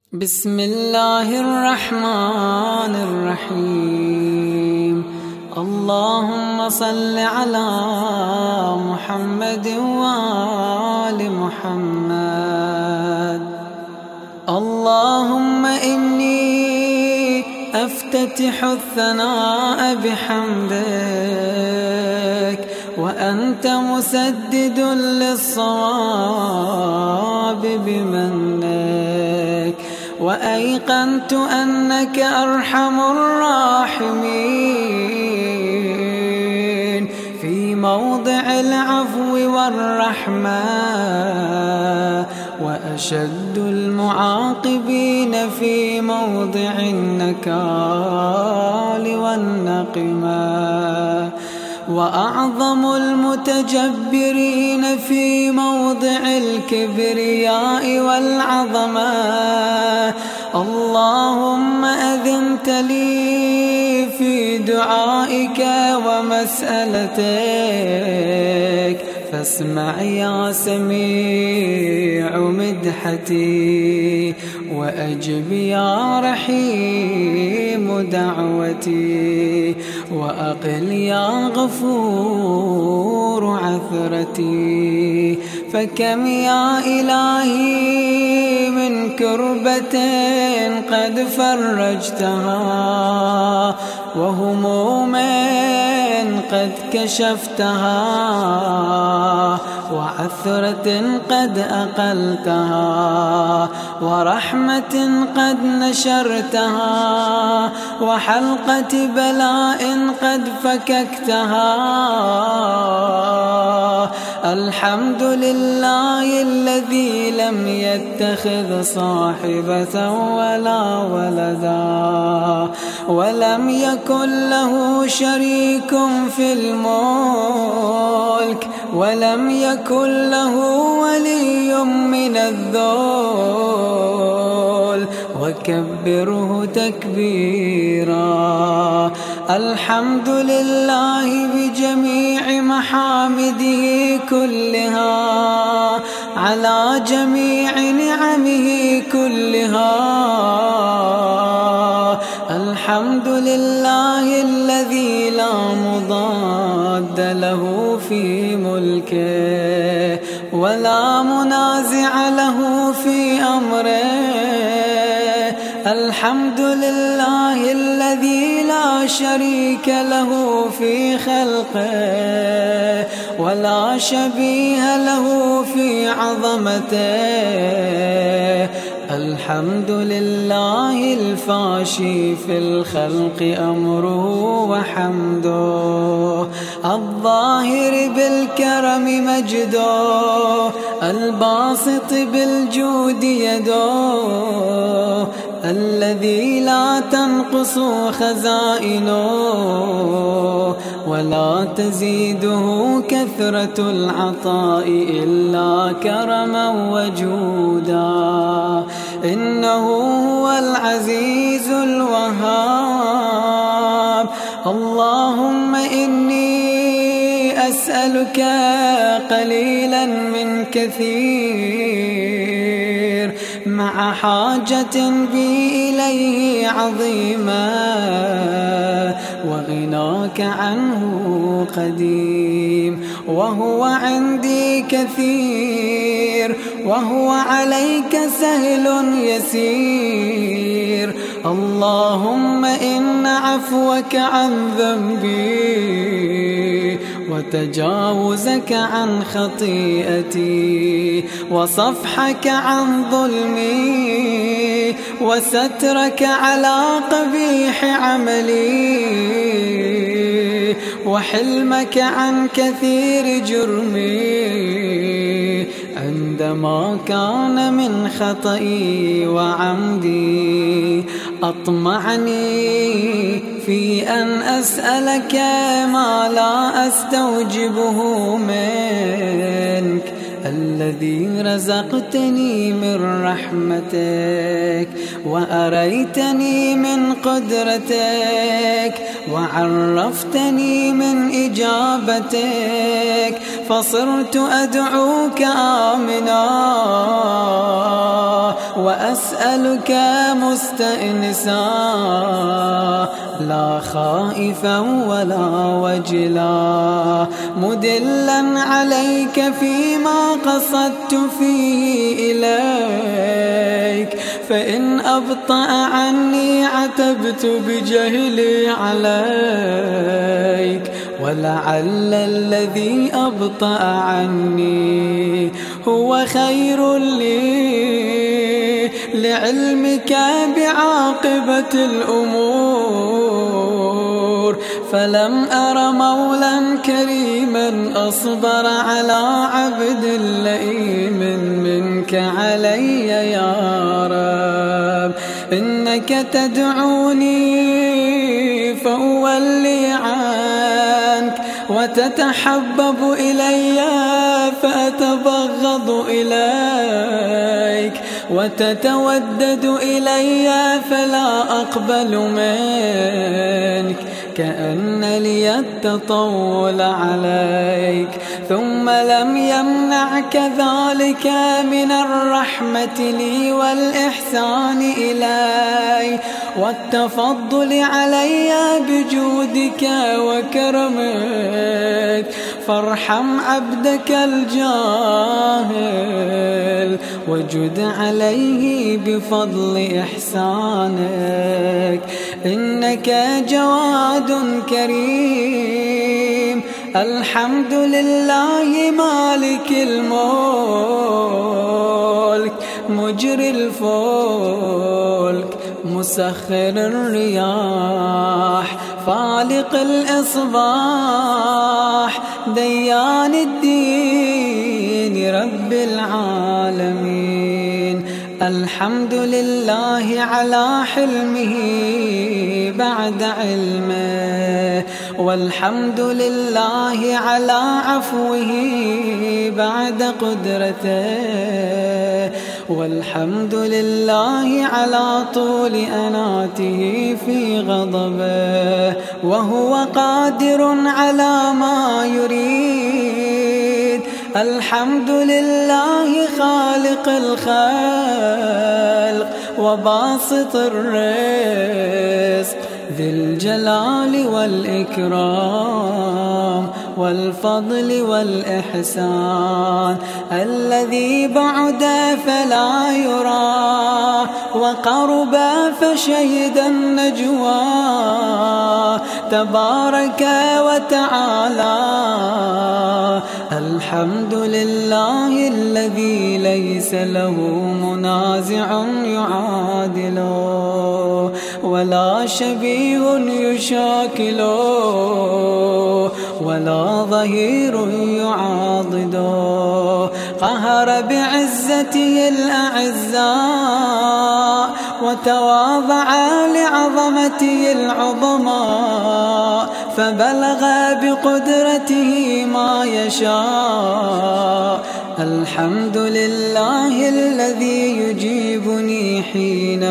بسم الله الرحمن الرحيم. اللهم صل على محمد وآل محمد. اللهم إني أفتتح الثناء بحمدك وأنت مسدد للصواب بمنك، وأيقنت أنك أرحم الراحمين في موضع العفو والرحمة، وأشد المعاقبين في موضع النكال والنقمة، وأعظم المتجبرين في موضع الكبرياء والعظمة. اللهم أذنت لي في دعائك ومسألتك، فاسمع يا سميع مدحتي، وأجب يا رحيم دعوتي، وأقل يا غفور عثرتي. فكم يا إلهي من كربة قد فرجتها، وهموم قد كشفتها، وعثرة قد أقلتها، ورحمة قد نشرتها، وحلقة بلاء قد فككتها. الحمد لله الذي لم يتخذ صاحبة ولا ولدا، ولم يكن له شريك في الملك، ولم يكن له ولي من الذل، وكبره تكبيرا. الحمد لله بجميع محامده كلها، على جميع نعمه كلها. الحمد لله الذي لا مضاد له في ملكه، ولا منازع له في أمره. الحمد لله الذي لا شريك له في خلقه، ولا شبيه له في عظمته. الحمد لله الفاشي في الخلق أمره وحمده، الظاهر بالكرم مجده، الباسط بالجود يده، الذي لا تنقص خزائنه ولا تزيده كثرة العطاء إلا كرما وجودا. إنه هو العزيز الوهاب. اللهم إني أسألك قليلا من كثير، مع حاجة بي إليه عظيمة، وغناك عنه قديم، وهو عندي كثير، وهو عليك سهل يسير. اللهم إن عفوك عن ذنبي، وتجاوزك عن خطيئتي، وصفحك عن ظلمي، وسترك على قبيح عملي، وحلمك عن كثير جرمي، عندما كان من خطئي وعمدي. أطمعني في أن أسألك ما لا أستوجبه منك، الذي رزقتني من رحمتك وأريتني من قدرتك وعرفتني من إجابتك، فصرت أدعوك آمنا وأسألك مستأنسا، لا خائفا ولا وجلا، مدلا عليك فيما قصدت فيه إليك، فإن أبطأ عني عتبت بجهلي عليك، ولعل الذي أبطأ عني هو خير لي، لعلمك بعاقبة الأمور، فلم أر مولا كريما أصبر على عبد لئيم منك علي يا رب، إنك تدعوني فأولي عنك، وتتحبب إلي فأتبغض إليك، وتتودد إلي فلا أقبل منك، كأن لي التطول عليك، ثم لم يمنعك ذلك من الرحمة لي والإحسان إلي والتفضل علي بجودك وكرمك، فارحم عبدك الجاهل وجد عليه بفضل إحسانك، إنك جواد كريم، الحمد لله مالك الملك، مجري الفلك، مسخر الرياح، فالق الإصباح، ديان الدين، رب العالمين، الحمد لله على حلمه بعد علمه، والحمد لله على عفوه بعد قدرته، والحمد لله على طول أناته في غضبه، وهو قادر على ما يريد، الحمد لله خالق الخلق وباسط الرزق، ذي الجلال والإكرام والفضل والإحسان، الذي بعد فلا يرى وقرب فشهد النجوى، تبارك وتعالى، الحمد لله الذي ليس له منازع يعادله ولا شبيه يشاكله ولا ظهير يعاضده، قهر بعزته الأعزاء وتواضع لعظمته العظماء، فبلغ بقدرته ما يشاء، الحمد لله الذي يجيبني حين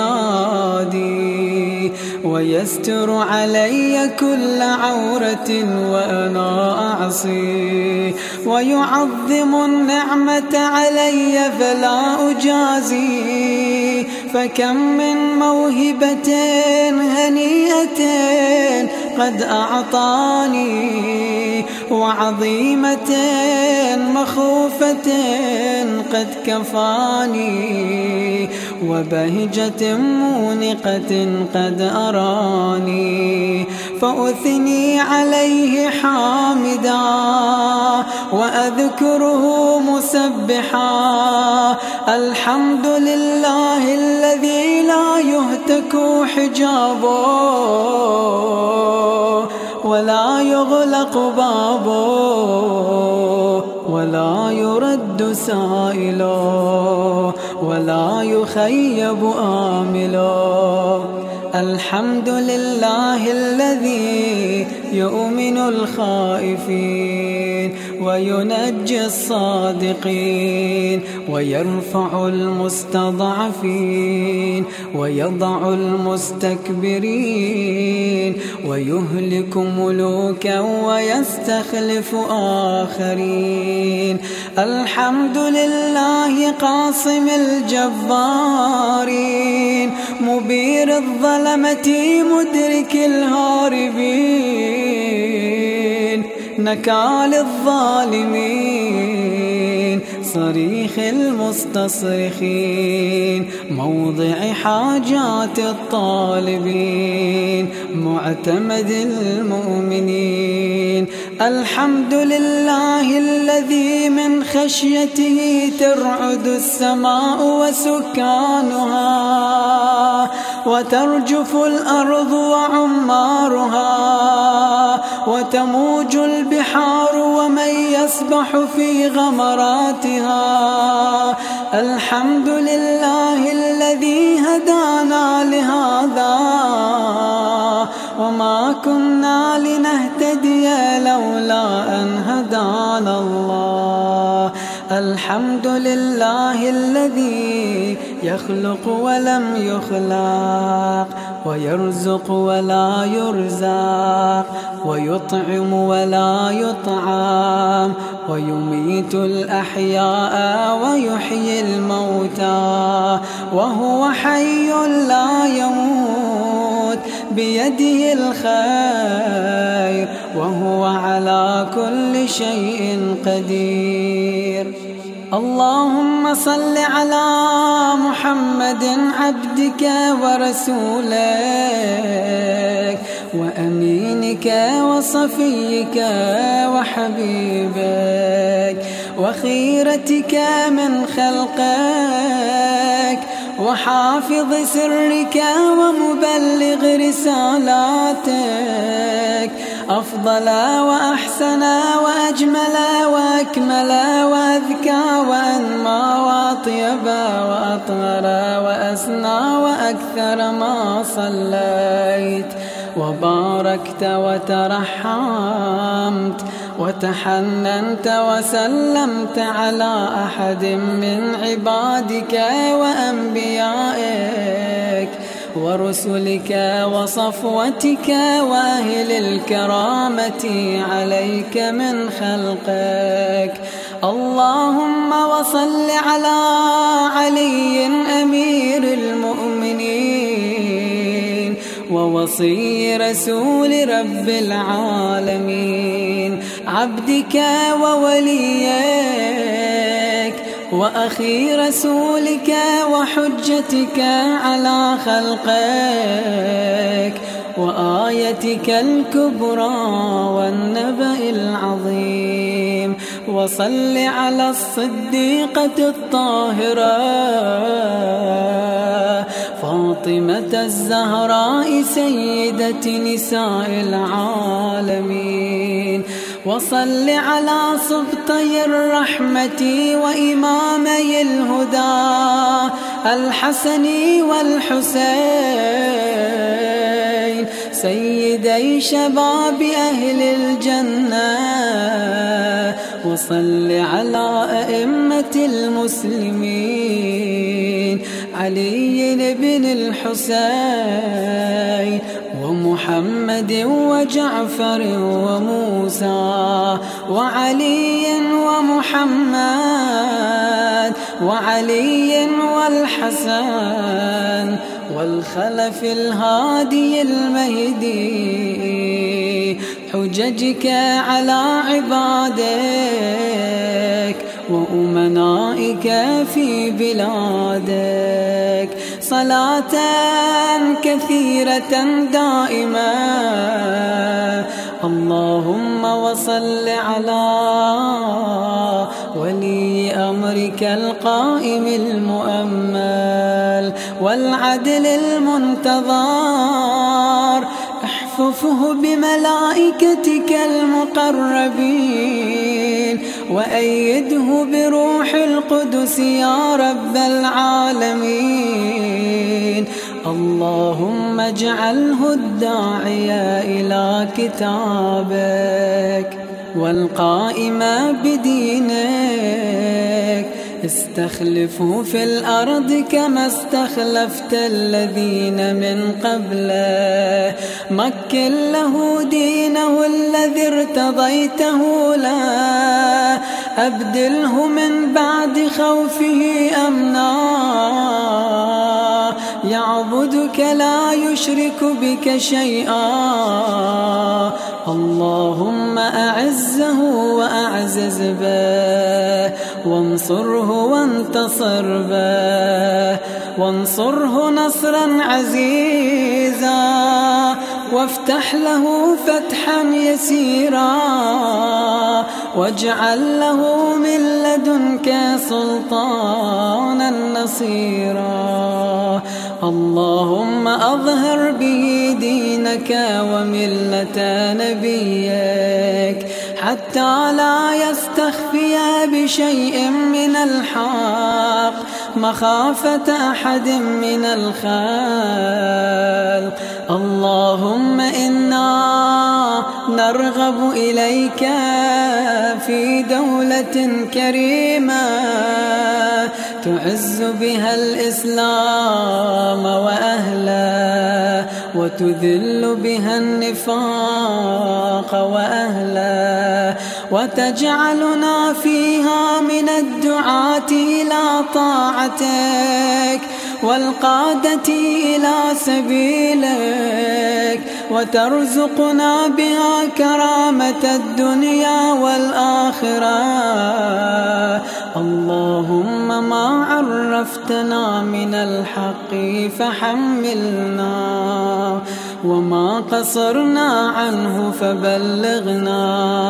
أنادي، ويستر علي كل عورة وأنا أعصي، ويعظم النعمة علي فلا أجازي، فكم من موهبة هنيئة قد أعطاني، وعظيمة مخوفة قد كفاني، وبهجة مونقة قد أراني، فأثني عليه حامدا وأذكره مسبحا، الحمد لله الذي لا يهتك حجابه ولا يغلق بابه ولا يرد سائله ولا يخيب آمله، الحمد لله الذي يؤمن الخائفين. وينجي الصادقين ويرفع المستضعفين ويضع المستكبرين ويهلك ملوكا ويستخلف آخرين. الحمد لله قاصم الجبارين مبير الظلمة مدرك الهاربين نكال الظالمين صريخ المستصرخين موضع حاجات الطالبين معتمد المؤمنين. الحمد لله الذي من خشيته ترعد السماء وسكانها وترجف الأرض وعمارها وتموج البحار ومن يسبح في غمراتها. الحمد لله الذي هدانا لهذا وما كنا لنهتدي لولا أن هدانا الله. الحمد لله الذي يخلق ولم يخلق ويرزق ولا يرزق ويطعم ولا يطعم ويميت الأحياء ويحيي الموتى وهو حي لا يموت بيده الخير وهو على كل شيء قدير. اللهم صل على محمد عبدك ورسولك وأمينك وصفيك وحبيبك وخيرتك من خلقك وحافظ سرك ومبلغ رسالاتك أفضل وأحسن وأجمل وأكمل وأذكى وأنمى وأطيب وأطهر وأسنى وأكثر ما صليت وباركت وترحمت وتحننت وسلمت على أحد من عبادك وأنبيائك ورسلك وصفوتك وأهل الكرامة عليك من خلقك. اللهم وصل على علي أمير المؤمنين ووصي رسول رب العالمين عبدك ووليك وأخي رسولك وحجتك على خلقك وآيتك الكبرى والنبأ العظيم. وصل على الصديقة الطاهرة فاطمة الزهراء سيدة نساء العالمين. وصل على سبطي الرحمة وإمامي الهدى الحسن والحسين سيدي شباب أهل الجنة. وصل على أئمة المسلمين علي بن الحسين ومحمد وجعفر وموسى وعلي ومحمد وعلي والحسن والخلف الهادي المهدي حججك على عبادك وأمنائك في بلادك صلاة كثيرة دائمة. اللهم وصل على ولي أمرك القائم المؤمل والعدل المنتظر احففه بملائكتك المقربين وأيده بروح القدس يا رب العالمين. اللهم اجعله الداعي إلى كتابك والقائم بدينك. استخلفه في الأرض كما استخلفت الذين من قبله. مكن له دينه الذي ارتضيته له. أبدله من بعد خوفه أمنا. يعبدك لا يشرك بك شيئا. اللهم أعزه وأعزز به، وانصره وانتصر به، وانصره نصرا عزيزا، وافتح له فتحا يسيرا، واجعل له من لدنك سلطانا نصيرا. اللهم أظهر به دينك وملة نبيك، حتى لا يستخفي بشيء من الحق مخافة أحد من الخلق. اللهم إنا نرغب إليك في دولة كريمة تعز بها الإسلام وأهله، وتذل بها النفاق وأهله، وتجعلنا فيها من الدعاة إلى طاعتك والقادة إلى سبيلك، وترزقنا بها كرامة الدنيا والآخرة. اللهم ما عرفتنا من الحق فحملنا، وما قصرنا عنه فبلغنا.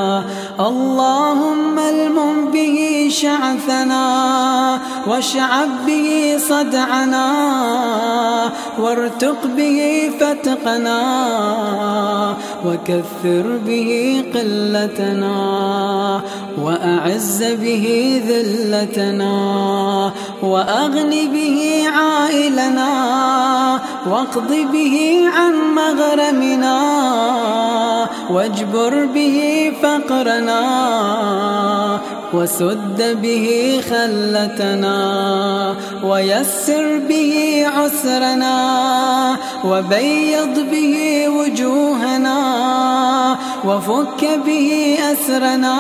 اللهم المم به شعثنا، واشعب به صدعنا، وارتق به فتقنا، وكثر به قلتنا، وأعز به ذلتنا، وأغن به عائلنا، واقض به عن مغرمنا، واجبر به فقرنا، وسد به خلتنا، ويسر به عسرنا، وبيض به وجوهنا، وفك به أسرنا،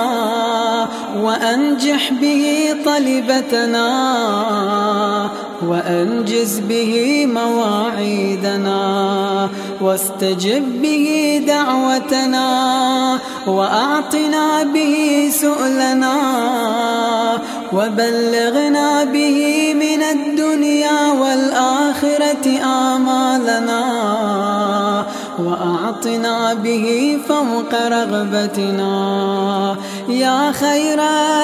وأنجح به طلبتنا، وأنجز به مواعيدنا، واستجب به دعوتنا، وأعطنا به سؤلنا، وبلغنا به من الدنيا والآخرة آمالنا، وأعطنا به فوق رغبتنا يا خير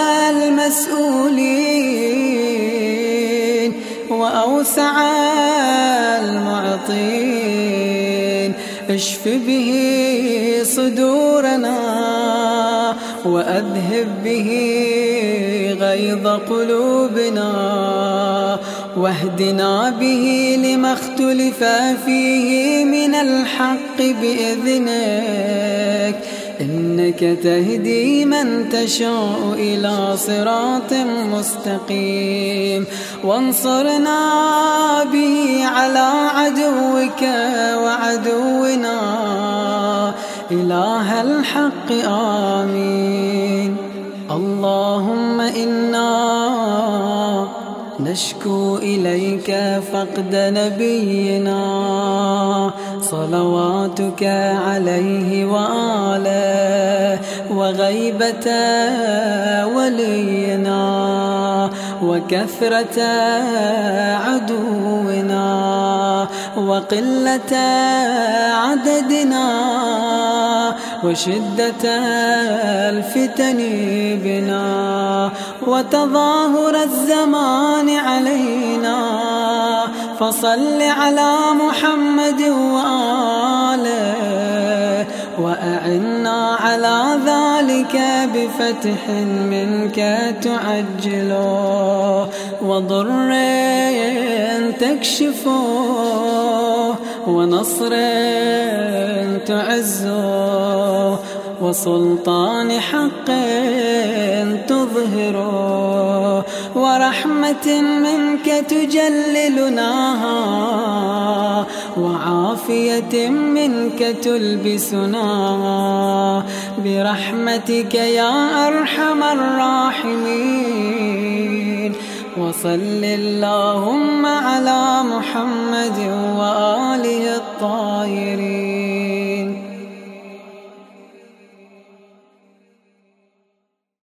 المسؤولين وأوسع المعطين. اشف به صدورنا، وأذهب به غيظ قلوبنا، واهدنا به لما اختلف فيه من الحق بإذنك، إنك تهدي من تشاء إلى صراط مستقيم. وانصرنا به على عدوك وعدونا إله الحق آمين. اللهم إنا نشكو إليك فقد نبينا صلواتك عليه وآله، وغيبة ولينا، وكثرة عدونا، وقلة عددنا، وشدة الفتن بنا، وتظاهر الزمان علينا. فصل على محمد وآله، وأعنا على ذلك بفتح منك تعجله، وضر تكشفه، ونصر تعزه، وسلطان حق تظهر ورحمة منك تجللناها وعافية منك تلبسنا برحمتك يا أرحم الراحمين. وصل اللهم على محمد وآله الطاهرين.